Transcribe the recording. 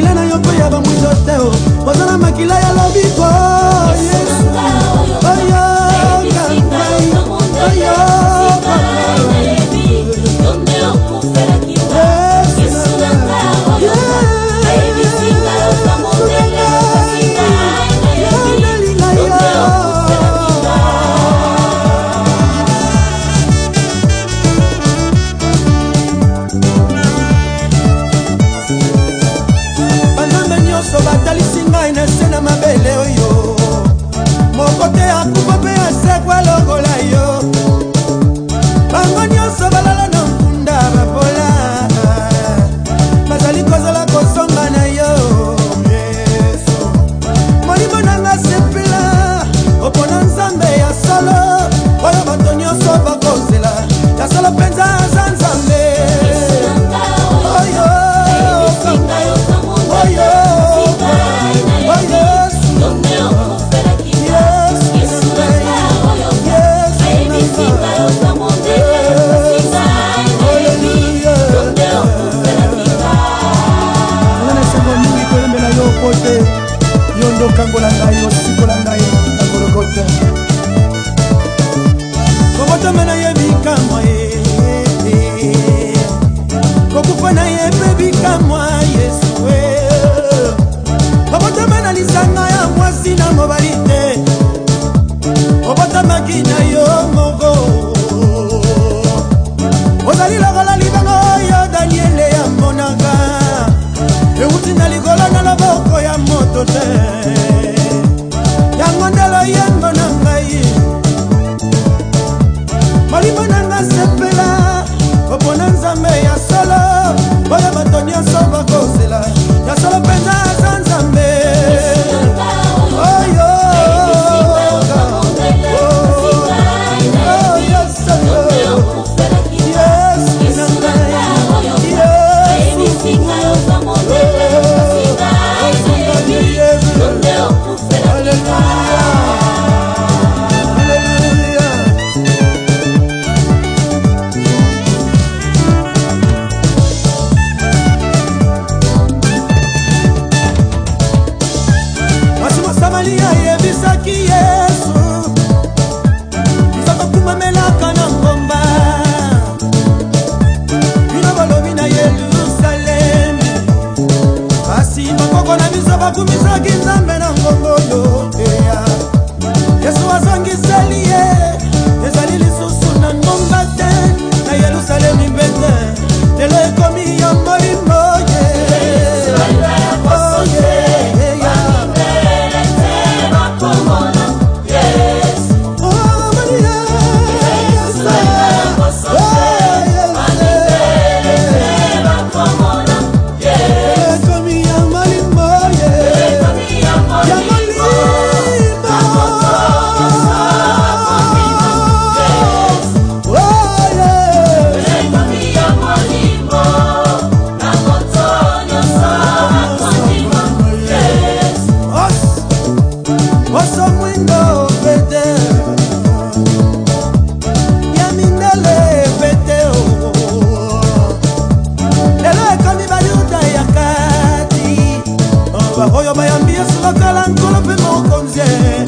makila na yoko ya bamwizo teo ozana makila ya lobiko Yesu oyo kangai oyo mabele oyo mokote akupa pe asekwa lokola yo bango nyonso balala na nkunda bapola bazali kozala kosonga na yo Yesu molimo nanga sepela opona nzambe ya solo oyo bato nyonso bakozela ya solo mpenza aza nzambe oyo oyo yondo kangola ngai osikola ngai na Golgotha Golgotha mena yebika mwa kokufa na yebika mwa Yesu Golgotha mena lisanga ya mwasi na mobali te Golgotha makina yo moko ozali lokola libanga oyo Daniele ya monaka euti na likolo na loboko ya moto te yango ndelo yango na ngai molimo nanga sepela opona nzambe ya solo oyo bato nyonso bakozela ya solo mpenza aza nzambe oyo bakumisaki nzambe na ngongo yo Yesu azongiseli ye ezali lisusu na ngomba te na Yerusalemi mbete lelo ekomi ya molimo oyo bayambi Yesu bakala nkolo pe mokonze